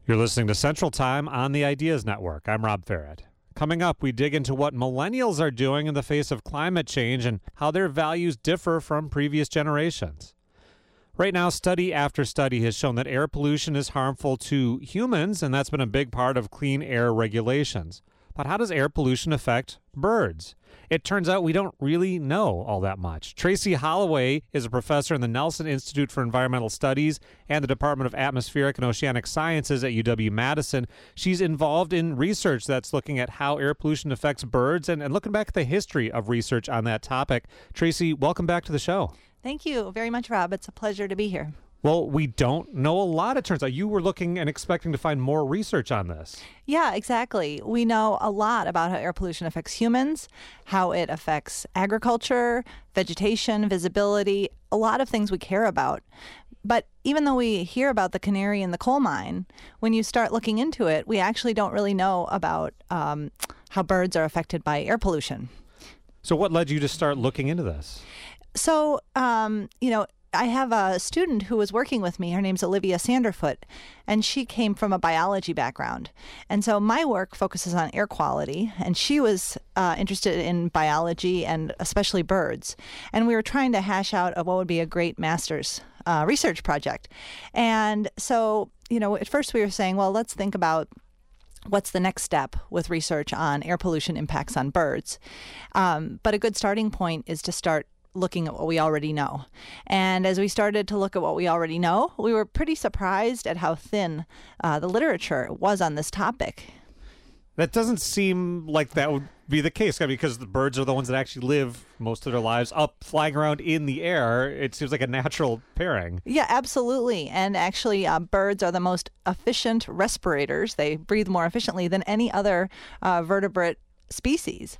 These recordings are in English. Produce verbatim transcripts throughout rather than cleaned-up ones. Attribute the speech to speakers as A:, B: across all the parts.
A: You're listening to Central Time on the Ideas Network. I'm Rob Farrett. Coming up, we dig into what millennials are doing in the face of climate change and how their values differ from previous generations. Right now, study after study has shown that air pollution is harmful to humans, and that's been a big part of clean air regulations. But how does air pollution affect birds? It turns out we don't really know all that much. Tracy Holloway is a professor in the Nelson Institute for Environmental Studies and the Department of Atmospheric and Oceanic Sciences at U W-Madison. She's involved in research that's looking at how air pollution affects birds and, and looking back at the history of research on that topic. Tracy, welcome back to the show.
B: Thank you very much, Rob. It's a pleasure to be here.
A: Well, we don't know a lot, it turns out. You were looking and expecting to find more research on this.
B: Yeah, exactly. We know a lot about how air pollution affects humans, how it affects agriculture, vegetation, visibility, a lot of things we care about. But even though we hear about the canary in the coal mine, when you start looking into it, we actually don't really know about um, how birds are affected by air pollution.
A: So what led you to start looking into this?
B: So, um, you know, I have a student who was working with me. Her name's Olivia Sanderfoot, and she came from a biology background. And so my work focuses on air quality, and she was uh, interested in biology and especially birds. And we were trying to hash out what would be a great master's uh, research project. And so, you know, at first we were saying, well, let's think about what's the next step with research on air pollution impacts on birds. Um, but a good starting point is to start looking at what we already know. And as we started to look at what we already know, we were pretty surprised at how thin uh, the literature was on this topic.
A: That doesn't seem like that would be the case, because the birds are the ones that actually live most of their lives up, flying around in the air. It seems like a natural pairing.
B: Yeah, absolutely. And actually, uh, birds are the most efficient respirators. They breathe more efficiently than any other uh, vertebrate species.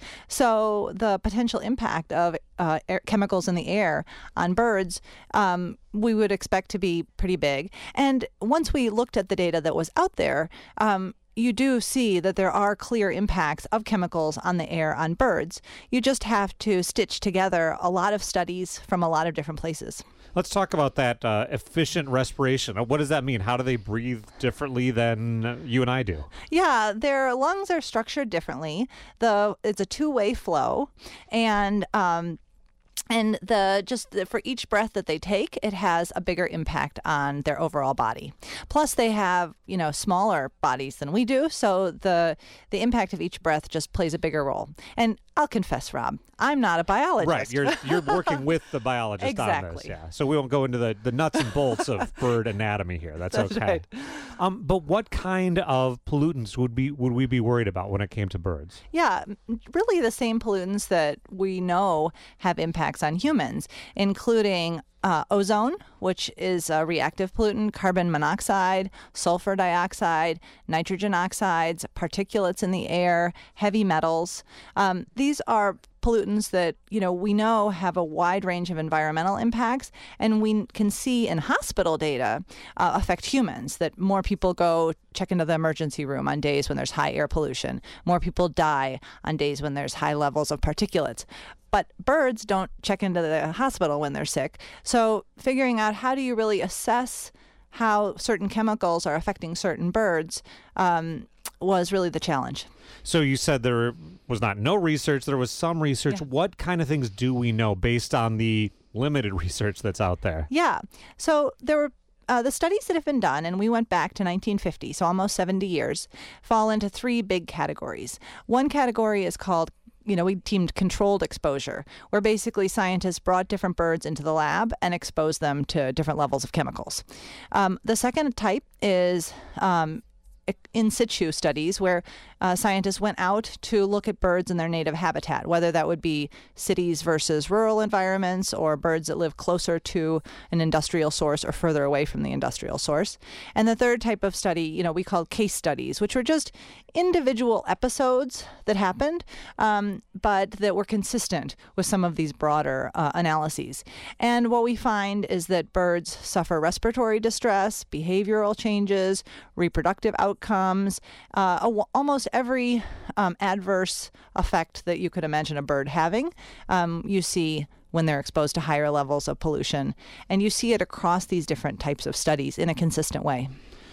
B: So the potential impact of uh, air, chemicals in the air on birds, um, we would expect to be pretty big. And once we looked at the data that was out there, um, you do see that there are clear impacts of chemicals on the air on birds. You just have to stitch together a lot of studies from a lot of different places.
A: Let's talk about that uh, efficient respiration. What does that mean? How do they breathe differently than you and I do?
B: Yeah, their lungs are structured differently. The it's a two-way flow, and um, And the just the, for each breath that they take, it has a bigger impact on their overall body. Plus, they have, you know, smaller bodies than we do, so the the impact of each breath just plays a bigger role. And I'll confess, Rob, I'm not a biologist.
A: Right, you're you're working with the biologist
B: exactly.
A: on this, yeah. So we won't go into the, the nuts and bolts of bird anatomy here. That's,
B: That's
A: okay.
B: Right.
A: Um, but what kind of pollutants would be would we be worried about when it came to birds?
B: Yeah, really the same pollutants that we know have impacts on humans, including Uh, ozone, which is a reactive pollutant, carbon monoxide, sulfur dioxide, nitrogen oxides, particulates in the air, heavy metals. Um, these are pollutants that, you know, we know have a wide range of environmental impacts, and we can see in hospital data uh, affect humans, that more people go check into the emergency room on days when there's high air pollution. More people die on days when there's high levels of particulates. But birds don't check into the hospital when they're sick. So figuring out how do you really assess how certain chemicals are affecting certain birds um, was really the challenge.
A: So you said there was not no research, there was some research.
B: Yeah.
A: What kind of things do we know based on the limited research that's out there?
B: Yeah. So there were Uh, the studies that have been done, and we went back to nineteen fifty, so almost seventy years, fall into three big categories. One category is called, you know, we deemed controlled exposure, where basically scientists brought different birds into the lab and exposed them to different levels of chemicals. Um, the second type is um, in situ studies, where uh, scientists went out to look at birds in their native habitat, whether that would be cities versus rural environments, or birds that live closer to an industrial source or further away from the industrial source. And the third type of study, you know, we called case studies, which were just individual episodes that happened, um, but that were consistent with some of these broader uh, analyses. And what we find is that birds suffer respiratory distress, behavioral changes, reproductive outcomes, uh, a- almost every um, adverse effect that you could imagine a bird having, um, you see when they're exposed to higher levels of pollution. And you see it across these different types of studies in a consistent way.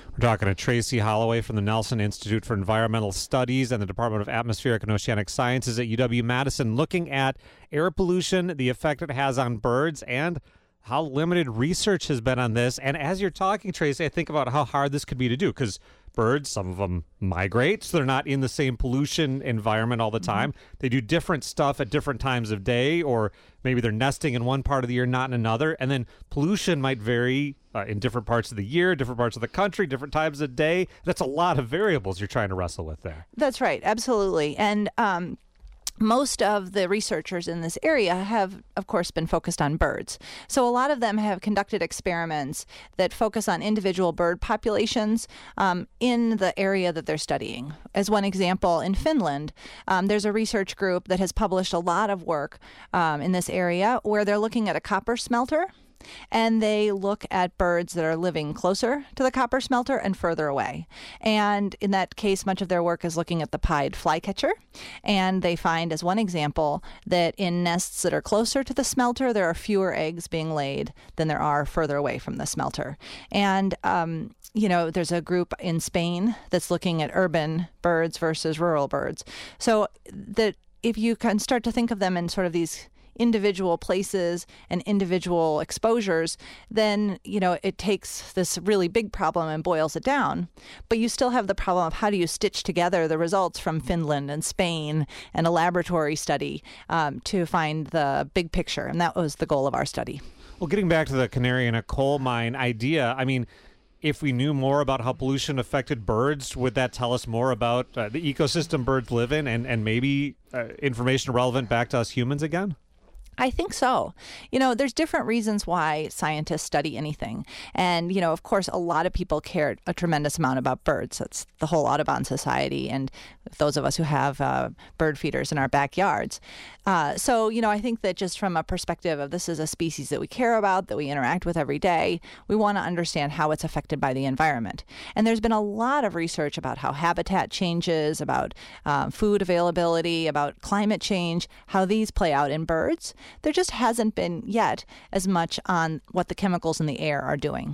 A: We're talking to Tracy Holloway from the Nelson Institute for Environmental Studies and the Department of Atmospheric and Oceanic Sciences at U W-Madison, looking at air pollution, the effect it has on birds, and how limited research has been on this. And as you're talking, Tracy, I think about how hard this could be to do, because birds, some of them migrate, so they're not in the same pollution environment all the time. Mm-hmm. They do different stuff at different times of day, or maybe they're nesting in one part of the year, not in another. And then pollution might vary uh, in different parts of the year, different parts of the country, different times of day. That's a lot of variables you're trying to wrestle with there.
B: That's right. Absolutely. And um, most of the researchers in this area have, of course, been focused on birds. So a lot of them have conducted experiments that focus on individual bird populations um, in the area that they're studying. As one example, in Finland, um, there's a research group that has published a lot of work um, in this area where they're looking at a copper smelter. And they look at birds that are living closer to the copper smelter and further away. And in that case, much of their work is looking at the pied flycatcher. And they find, as one example, that in nests that are closer to the smelter, there are fewer eggs being laid than there are further away from the smelter. And, um, you know, there's a group in Spain that's looking at urban birds versus rural birds. So that if you can start to think of them in sort of these individual places and individual exposures, then, you know, it takes this really big problem and boils it down. But you still have the problem of how do you stitch together the results from Finland and Spain and a laboratory study um, to find the big picture. And that was the goal of our study.
A: Well, getting back to the canary in a coal mine idea, I mean, if we knew more about how pollution affected birds, would that tell us more about uh, the ecosystem birds live in, and, and maybe uh, information relevant back to us humans again?
B: I think so. You know, there's different reasons why scientists study anything. And, you know, of course, a lot of people care a tremendous amount about birds. That's the whole Audubon Society and those of us who have uh, bird feeders in our backyards. Uh, so, you know, I think that just from a perspective of this is a species that we care about, that we interact with every day, we want to understand how it's affected by the environment. And there's been a lot of research about how habitat changes, about um, food availability, about climate change, how these play out in birds. There just hasn't been yet as much on what the chemicals in the air are doing.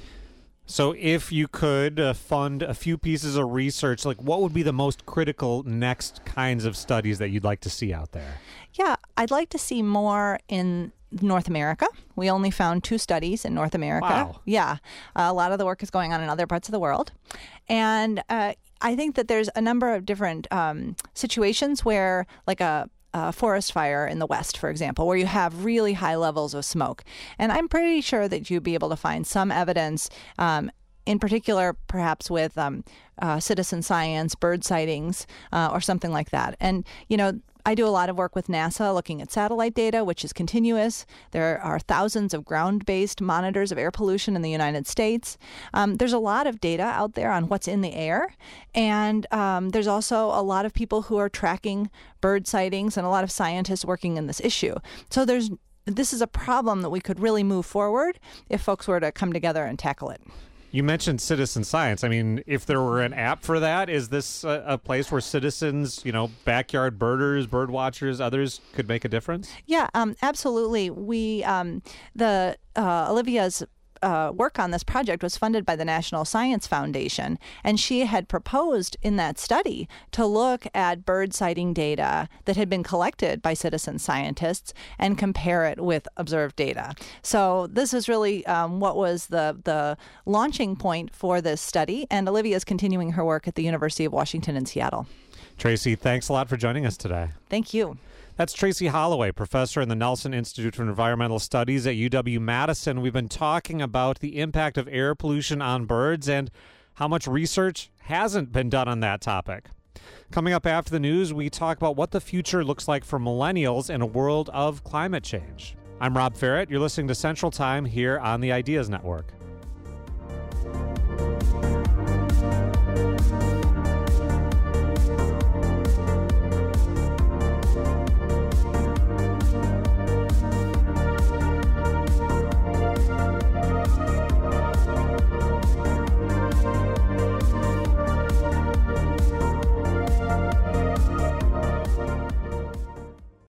A: So if you could uh, fund a few pieces of research, like what would be the most critical next kinds of studies that you'd like to see out there?
B: Yeah, I'd like to see more in North America. We only found two studies in North America.
A: Wow.
B: Yeah, uh, a lot of the work is going on in other parts of the world. And uh, I think that there's a number of different um, situations where, like a Uh, forest fire in the West, for example, where you have really high levels of smoke. And I'm pretty sure that you'd be able to find some evidence, um, in particular, perhaps with um, uh, citizen science, bird sightings, uh, or something like that. And, you know, I do a lot of work with NASA looking at satellite data, which is continuous. There are thousands of ground-based monitors of air pollution in the United States. Um, there's a lot of data out there on what's in the air. And um, there's also a lot of people who are tracking bird sightings and a lot of scientists working in this issue. So there's this is a problem that we could really move forward if folks were to come together and tackle it.
A: You mentioned citizen science. I mean, if there were an app for that, is this a, a place where citizens, you know, backyard birders, bird watchers, others could make a difference?
B: Yeah, um, absolutely. We, um, the uh, Olivia's Uh, work on this project was funded by the National Science Foundation, and she had proposed in that study to look at bird sighting data that had been collected by citizen scientists and compare it with observed data. So this is really um, what was the, the launching point for this study, and Olivia is continuing her work at the University of Washington in Seattle.
A: Tracy, thanks a lot for joining us today.
B: Thank you.
A: That's Tracy Holloway, professor in the Nelson Institute for Environmental Studies at U W-Madison. We've been talking about the impact of air pollution on birds and how much research hasn't been done on that topic. Coming up after the news, we talk about what the future looks like for millennials in a world of climate change. I'm Rob Ferrett. You're listening to Central Time here on the Ideas Network.